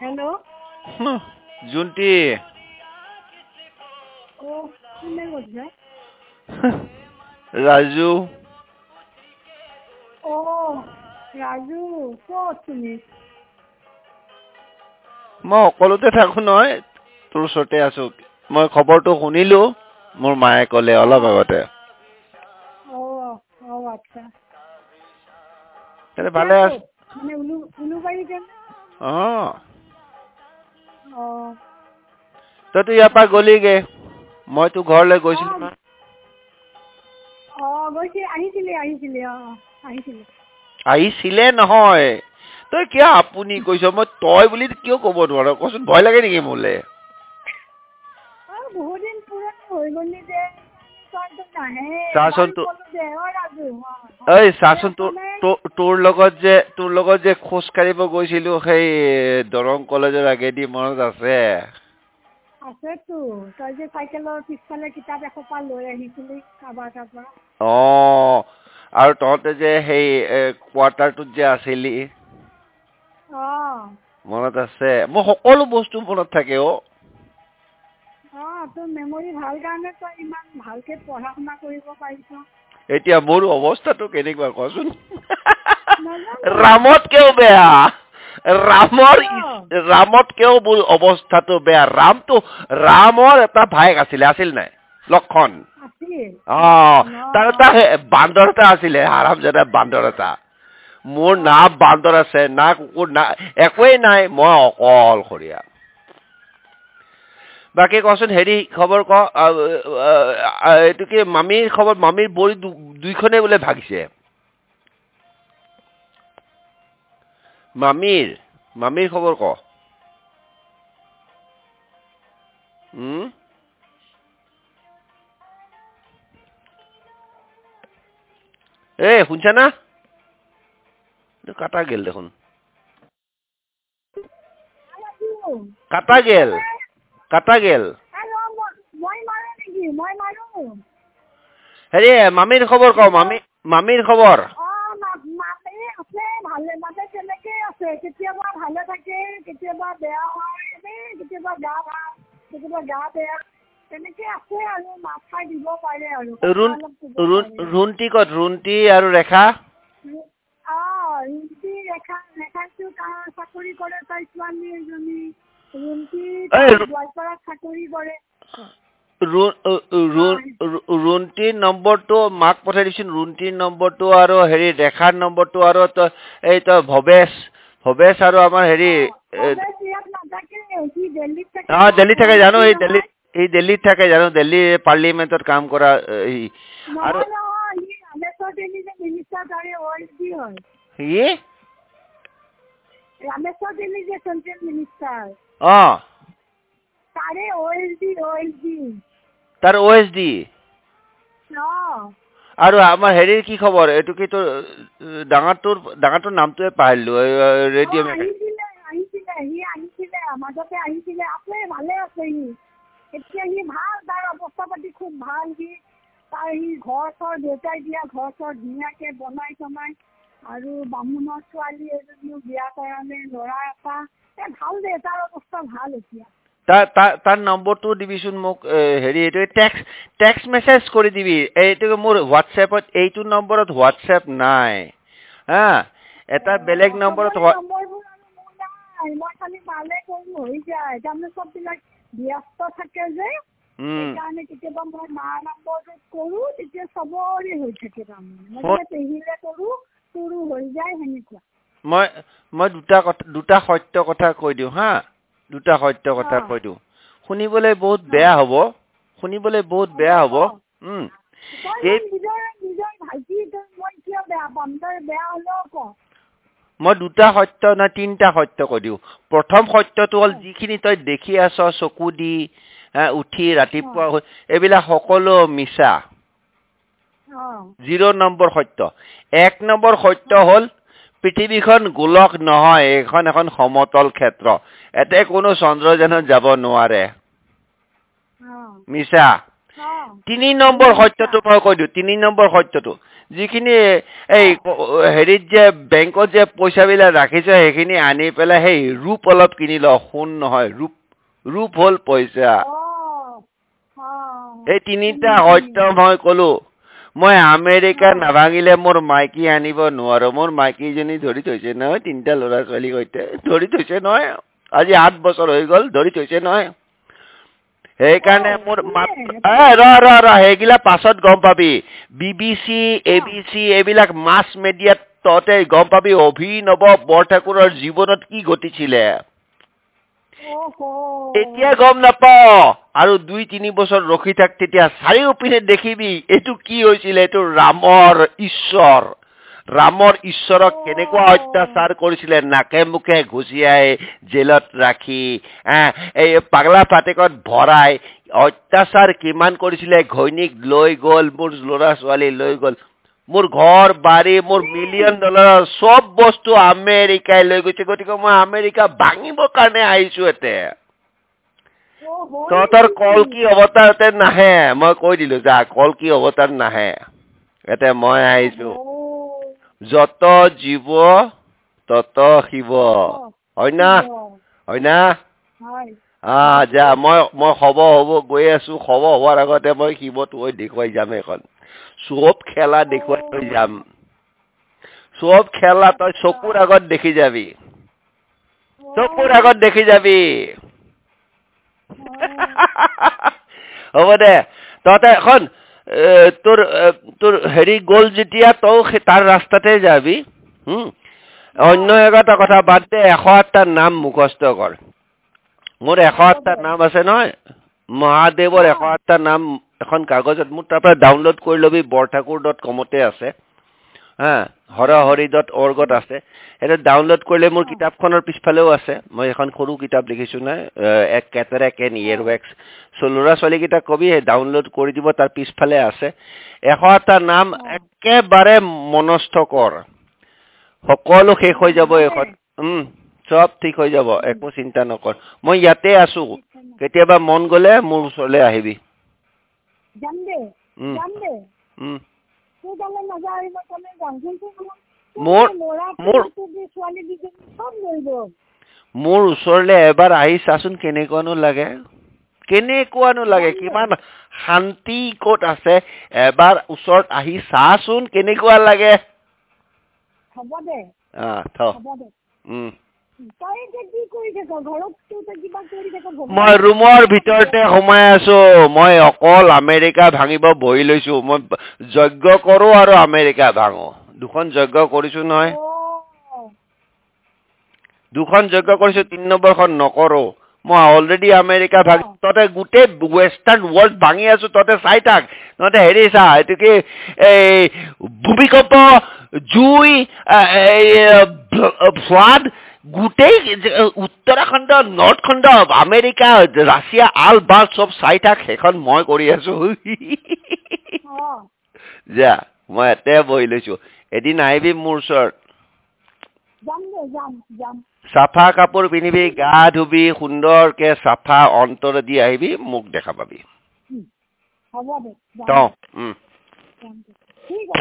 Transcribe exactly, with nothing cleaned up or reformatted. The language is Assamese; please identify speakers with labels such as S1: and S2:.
S1: Hello.
S2: Junti.
S1: Oh, who was that?
S2: Raju.
S1: Oh, Raju. What to me?
S2: মই অকলতে থাকো নহয় তোৰ ওচৰতে আছো মই খবৰটো শুনিলো মোৰ মায়ে ক'লে অলপ আগতে
S1: অ' অ' আচ্ছা
S2: তেনে ভালে আছ
S1: মানে উলু উলুবাৰী কেন
S2: অ'
S1: অ'
S2: তই তো ইয়াৰ পৰা গলিগে মই তো ঘৰলৈ গৈছিলো না
S1: অ' গৈছি আহিছিলে আহিছিলে অ' আহিছিলে
S2: আহিছিলে নহয় তই কিয় আপুনি কৈছ মই তই বুলি কিয় ক'ব নোৱাৰ কচোন ভয় লাগে নেকি মোলে
S1: অ' বহুত দিন পুৰণি হৈ গলি যে তইতো নাহে
S2: চাচোন তো
S1: ৰাজু
S2: ঐ চাচোন তোৰ তোৰ লগত যে তোৰ লগত যে খোজ কাঢ়িব গৈছিলো সেই দৰং কলেজৰ আগেদি মনত আছে
S1: আছেতো তই যে চাইকেলৰ পিছফালে কিতাপ এসোপা লৈ আহিছিলি কাবাৰ কাবাৰ
S2: অ' আৰু তহঁতে যে সেই কোৱাৰ্টাৰটোত যে আছিলি
S1: অ'
S2: মনত আছে মোৰ সকলো বস্তু মনত থাকে অ'
S1: অ' তোৰ মেমৰি ভাল কাৰণে তই ইমান ভালকে পঢ়া শুনা কৰিব পাৰিছ
S2: এতিয়া মোৰ অৱস্থাটো কেনেকুৱা কচোন
S1: নাজানো
S2: ৰামতকেও বেয়া ৰামৰ ৰামতকেও মোৰ অৱস্থাটো বেয়া ৰামটো ৰামৰ এটা ভায়েক আছিলে আছিল নাই লক্ষণ অ' তাৰ এটা বান্দৰ এটা আছিলে হাৰামজাদা বান্দৰ এটা মোৰ না বান্দৰ আছে না কুকুৰ না একোৱেই নাই মই অকলশৰীয়া বাকী কচোন হেৰি খবৰ ক এইটো কি মামীৰ খবৰ মামীৰ ভৰি দুইখনে বোলে ভাগিছে মামীৰ মামীৰ খবৰ ক উম এ শুনছা না কাটা গেল দেখোন কাটা গেল কাটা গেল হেৰি মামীৰ খবৰ ক মামী মামীৰ খবৰ
S1: ভালে মানে তেনেকে আছে কেতিয়াবা ভালে থাকে কেতিয়াবা বেয়া হয় কেতিয়াবা গা ভাল কেতিয়াবা গা বেয়া তেনেকে আছে আৰু মাথা দিব পাৰে আৰু
S2: ৰুন্টি ক'ত ৰুন্টি আৰু ৰেখা
S1: অ' ৰুন্টি ৰেখা ৰেখাটো চাকৰি কৰে তাই ছোৱালী এজনী ৰুন্টি গোৱালপাৰাত চাকৰি কৰে
S2: ৰুন্টিৰ নম্বৰটো মাক পঠাই দিছোন ৰুন্টিৰ নম্বৰটো আৰু হেৰি ৰেখাৰ নম্বৰটো আৰু এই তই ভৱেশ ভৱেশ আৰু আমাৰ হেৰি অ দিল্লীত থাকে জানো এই দিল্লীত এই দিল্লীত থাকে জানো দিল্লী পাৰ্লিমেণ্টত কাম কৰা আৰু
S1: ৰামেশ্বৰ দিল্লী যে চেন্ট্ৰেল মিনিষ্টাৰ
S2: অ
S1: তাৰে ওএসডি ওএসডি
S2: তাৰ ওএসডি
S1: অ
S2: আৰু আমাৰ হেৰিৰ কি খবৰ এইটো কি তোৰ ডাঙৰটোৰ ডাঙৰটোৰ নামটোৱে পাহৰিলো ৰেডিঅ'
S1: আহিছিলে আহিছিলে সি আহিছিলে মাজতে আহিছিলে আছে ভালে আছে সি এতিয়া সি ভাল তাৰ অৱস্থা পাতি খুব ভাল সি তাৰ সি ঘৰ চৰ দেউতাই দিয়া ঘৰ চৰ ধুনীয়াকে বনাই চনাই আৰু বামুণৰ ছোৱালী এজনীও বিয়া কৰালে ল'ৰা এটা এ ভাল দে তাৰ অৱস্থা ভাল এতিয়া
S2: তাৰ তাৰ নম্বৰটো দিবিচোন মোক হেৰি এইটো টেক্স টেক্স মেছেজ কৰি দিবি এইটো মোৰ হোৱাটছএপত এইটো নম্বৰত হোৱাটছএপ নাই হা এটা বেলেগ নম্বৰত
S1: মই খালি পালে কৰো হৈ যায় তাৰমানে চববিলাক ব্যস্ত থাকে যে সেইকাৰণে কেতিয়াবা মই মাৰ নম্বৰটোত কৰো তেতিয়া চবৰে হৈ থাকে তাৰমানে মই পেহিলে কৰো তোৰো হৈ যায় সেনেকুৱা
S2: মই মই দুটা কথা দুটা সত্য কথা কৈ দিওঁ হা দুটা সত্য কথা কৈ দিওঁ শুনিবলৈ বহুত বেয়া হ'ব শুনিবলৈ বহুত বেয়া হ'ব উম এই মই দুটা সত্য না তিনিটা সত্য কৈ দিওঁ প্ৰথম সত্যটো হ'ল যিখিনি তই দেখি আছ চকু দি উঠি ৰাতিপুৱা এইবিলাক সকলো মিছা জিৰ' নম্বৰ সত্য এক নম্বৰ সত্য হ'ল পৃথিৱীখন গোলক নহয় এইখন এখন সমতল ক্ষেত্ৰ এতে কোনো চন্দ্ৰযানত যাব নোৱাৰে মিছা তিনি নম্বৰ সত্যটো মই কৈ দিওঁ তিনি নম্বৰ সত্যটো যিখিনি এই হেৰিত যে বেংকত যে পইচাবিলাক ৰাখিছ সেইখিনি আনি পেলাই সেই ৰূপ অলপ কিনি ল সোণ নহয় ৰূপ ৰূপ হ'ল পইচা এই তিনিটা সত্য মই কলো মই আমেৰিকা নাভাঙিলে মোৰ মাইকী আনিব নোৱাৰো মোৰ মাইকীজনী ধৰি থৈছে নহয় তিনিটা ল'ৰা ছোৱালী সৈতে ধৰি থৈছে নহয় আজি আঠ বছৰ হৈ গ'ল ধৰি থৈছে নহয় সেইকাৰণে মোৰ ৰ ৰ ৰ সেইগিলা পাছত গম পাবি বি বি চি এ বি চি এইবিলাক মাছ মেডিয়াত তহঁতে গম পাবি অভিনৱ বৰঠাকুৰৰ জীৱনত কি ঘটিছিলে এতিয়া গম নাপাও আৰু দুই তিনি বছৰ ৰখি থাক তেতিয়া চাৰিওপিনে দেখিবি এইটো কি হৈছিলে এইটো ৰামৰ ঈশ্বৰ ৰামৰ ঈশ্বৰক কেনেকুৱা অত্যাচাৰ কৰিছিলে নাকে মুখে ঘুচিয়াই জেলত ৰাখি এই পাগলা ফাটেকত ভৰাই অত্যাচাৰ কিমান কৰিছিলে ঘৈণীক লৈ গ'ল মোৰ ল'ৰা ছোৱালী লৈ গ'ল মোৰ ঘৰ বাৰী মোৰ মিলিয়ন ডলাৰৰ সব বস্তু আমেৰিকাই লৈ গৈছে গতিকে মই আমেৰিকা ভাঙিবৰ কাৰণে আহিছো এতে তহঁতৰ কলকি অৱতাৰতে নাহে মই কৈ দিলো যা কলকি অৱতাৰ নাহে এতে মই আহিছো যত জীৱ তত শিৱ হয় না হয় না আহ যা মই মই হব হব গৈ আছো হব হোৱাৰ আগতে মই শিৱটো হৈ দেখুৱাই যাম এখন সব খেলা দেখুৱাই থৈ যাম সব খেলা তই চকুৰ আগত দেখি যাবি চকুৰ আগত দেখি যাবি হ'ব দে তহঁতে এখন তোৰ তোৰ হেৰি গ'ল যেতিয়া তই তাৰ ৰাস্তাতে যাবি হম অন্য এটা কথা বাদ দে এশ আঠটা নাম মুখস্থ কৰ মোৰ এশ আঠটা নাম আছে নহয় মহাদেৱৰ এশ আঠটা নাম এখন কাগজত মোৰ তাৰ পৰা ডাউনলোড কৰি ল'বি বৰঠাকুৰ ডট কমতে আছে হা হৰহৰি ডট অৰ্গত আছে এটা ডাউনলোড কৰিলে মোৰ কিতাপখনৰ পিছফালেও আছে মই এখন সৰু কিতাপ লিখিছো না এক কেটাৰেক এন ইয়েৰৱেক্স সো ল'ৰা ছোৱালীকেইটা কবি ডাউনলোড কৰি দিব তাৰ পিছফালে আছে এশ আঠটা নাম একেবাৰে মনস্থ কৰ সকলো শেষ হৈ যাব এখন উম সব ঠিক হৈ যাব একো চিন্তা নকৰ মই ইয়াতে আছো কেতিয়াবা মন গলে মোৰ ওচৰলৈ আহিবি
S1: যাম দে যাম দে
S2: উম
S1: তুই তালে নাযাই মই তালে যাম কিন্তু
S2: মোৰ মোৰ মোৰ ওচৰলৈ এবাৰ আহি চাচোন কেনেকুৱানো লাগে কেনেকুৱানো লাগে কিমান শান্তি ক'ত আছে এবাৰ ওচৰত আহি চাচোন কেনেকুৱা লাগে
S1: হ'ব দে
S2: আ থ
S1: হ'ব দে
S2: উম
S1: তই কি কৰি থাক ঘৰত তুই কিবা কৰি থাক
S2: মই ৰুমৰ ভিতৰতে সোমাই আছো মই অকল আমেৰিকা ভাঙিব বহি লৈছো মই যজ্ঞ কৰো আৰু আমেৰিকা ভাঙো দুখন যজ্ঞ কৰিছো নহয় দুখন যজ্ঞ কৰিছো তিন নম্বৰখন নকৰো মই অলৰেডি আমেৰিকা ভাঙি ততে গোটেই ৱেষ্টাৰ্ণ ৱৰ্ল্ড ভাঙি আছো ততে চাই থাক ততে হেৰি চা এইটো কি এই ভূমিকম্প জুই ফ্লাড গোটেই উত্তৰাখণ্ড নৰ্থ খণ্ড আমেৰিকা ৰাছিয়া আল বাল চব চাই থাক সেইখন মই কৰি আছো যা মই এতে বহি লৈছো এদিন আহিবি মোৰ ওচৰত চাফা কাপোৰ পিন্ধিবি গা ধুবি সুন্দৰকে চাফা অন্তৰ দি আহিবি মোক দেখা পাবি
S1: হ'ব দে
S2: তো উম